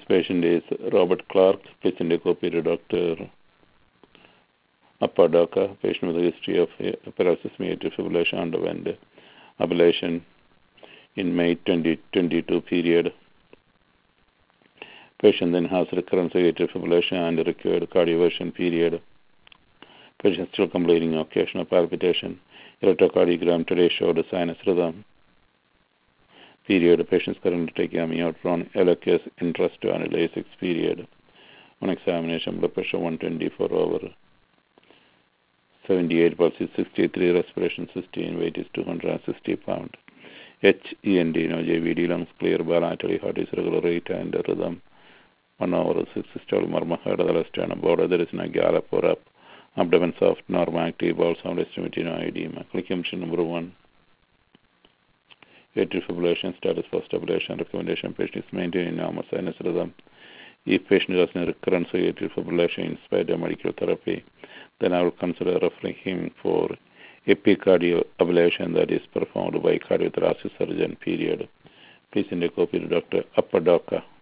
patient is Robert Clark. Patient copy to Dr. Appadaka. Patient with a history of paroxysmal fibrillation underwent ablation in May 2022 period. Patient then has recurrence of atrial fibrillation and required cardioversion period. Patient still complaining of occasional palpitation. Electrocardiogram today showed a sinus rhythm. Period. Patients currently taking amiodarone, LOQS, interest to analysis period. On examination, blood pressure 124/78, pulse is 63, respiration 16, weight is 260 pounds. HEND, JVD, lungs clear, bilaterally, heart is regular rate and rhythm. 1 hour, 6 systole, murmur, heart, other sternum border, there is no gallop or up. Abdomen soft, normal active, bowel sound estimated, no edema. Click option number 1. Atrial fibrillation status for stabilization. Recommendation: patient is maintaining normal sinus rhythm. If patient has no recurrence of atrial fibrillation in spite of medical therapy, then I will consider referring him for epicardial ablation that is performed by cardiothoracic surgeon. Period. Please send a copy to Dr. Appadaka.